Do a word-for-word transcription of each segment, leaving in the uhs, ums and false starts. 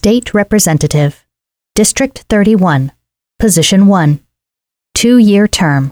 State Representative, District thirty-one, Position one, two-year term.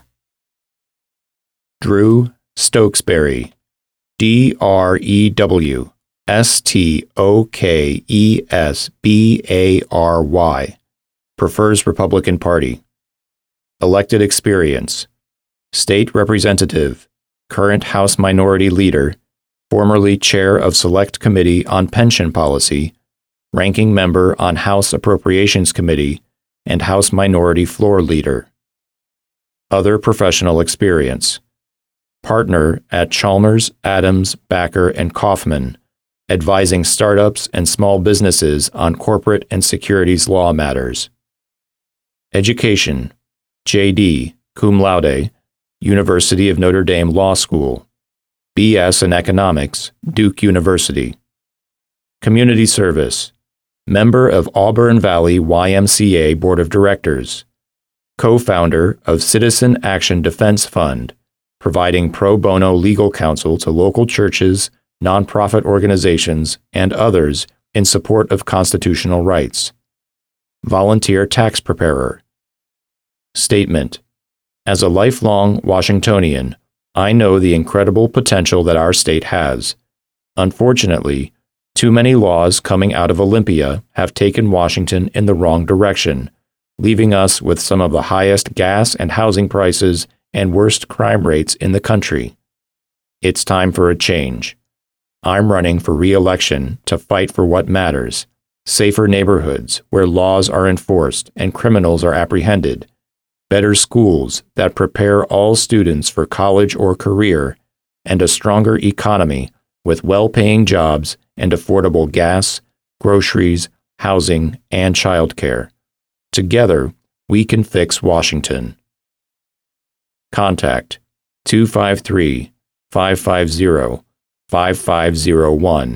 Drew Stokesbury, D R E W S T O K E S B A R Y, prefers Republican Party. Elected experience: State Representative, current House Minority Leader, formerly Chair of Select Committee on Pension Policy, Ranking Member on House Appropriations Committee, and House Minority Floor Leader. Other professional experience: Partner at Chalmers, Adams, Backer, and Kaufman, advising startups and small businesses on corporate and securities law matters. Education: J D, cum laude, University of Notre Dame Law School, B S in Economics, Duke University. Community service: member of Auburn Valley Y M C A Board of Directors, co-founder of Citizen Action Defense Fund, providing pro bono legal counsel to local churches, nonprofit organizations, and others in support of constitutional rights. Volunteer tax preparer. Statement: as a lifelong Washingtonian, I know the incredible potential that our state has. Unfortunately, too many laws coming out of Olympia have taken Washington in the wrong direction, leaving us with some of the highest gas and housing prices and worst crime rates in the country. It's time for a change. I'm running for re-election to fight for what matters: safer neighborhoods where laws are enforced and criminals are apprehended, better schools that prepare all students for college or career, and a stronger economy with well-paying jobs and affordable gas, groceries, housing, and childcare. Together, we can fix Washington. Contact two five three, five five zero, five five zero one.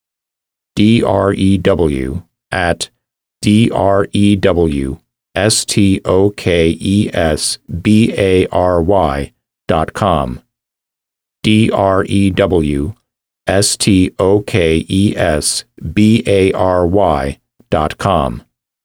D R E W at D R E W S T O K E S B A R Y dot com. D R E W S T O K E S B A R Y dot com.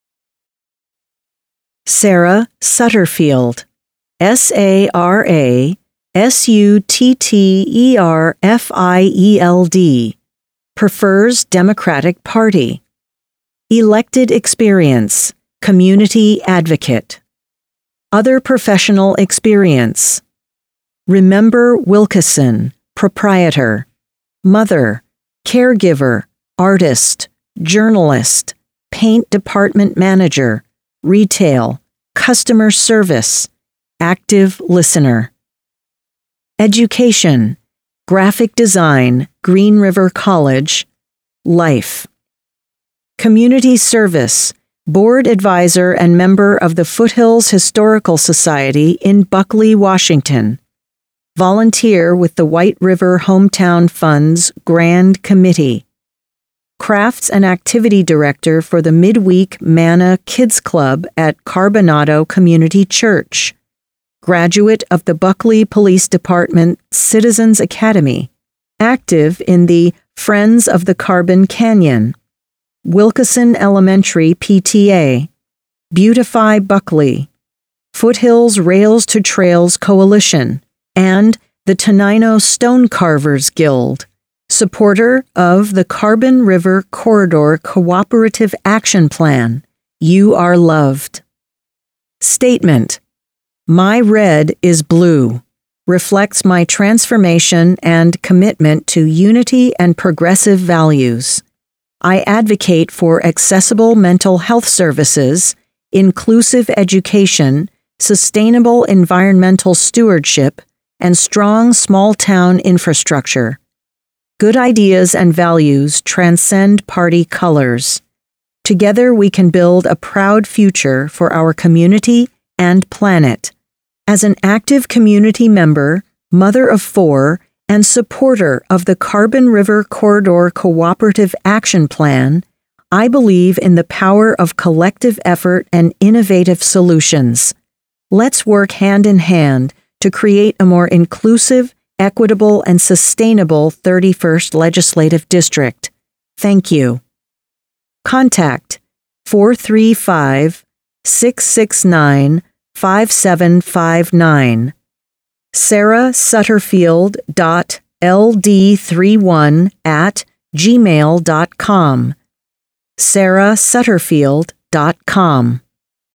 Sarah Sutterfield, S A R A S U T T E R F I E L D, prefers Democratic Party. Elected experience: community advocate. Other professional experience: Remember Wilkeson, proprietor. Mother, caregiver, artist, journalist, paint department manager, retail, customer service, active listener. Education: graphic design, Green River College, life. Community service: board advisor and member of the Foothills Historical Society in Buckley, Washington. Volunteer with the White River Hometown Fund's Grand Committee. Crafts and Activity Director for the Midweek Manna Kids Club at Carbonado Community Church. Graduate of the Buckley Police Department Citizens Academy. Active in the Friends of the Carbon Canyon. Wilkeson Elementary P T A. Beautify Buckley. Foothills Rails to Trails Coalition, and the Tenino Stonecarvers Guild, supporter of the Carbon River Corridor Cooperative Action Plan. You are loved. Statement: my red is blue, reflects my transformation and commitment to unity and progressive values. I advocate for accessible mental health services, inclusive education, sustainable environmental stewardship, and strong small-town infrastructure. Good ideas and values transcend party colors. Together we can build a proud future for our community and planet. As an active community member, mother of four, and supporter of the Carbon River Corridor Cooperative Action Plan, I believe in the power of collective effort and innovative solutions. Let's work hand in hand to create a more inclusive, equitable, and sustainable thirty-first Legislative District. Thank you. Contact four three five, six six nine, five seven five nine. Sarah Sutterfield dot L D thirty-one at gmail dot com. sarah sutterfield dot com.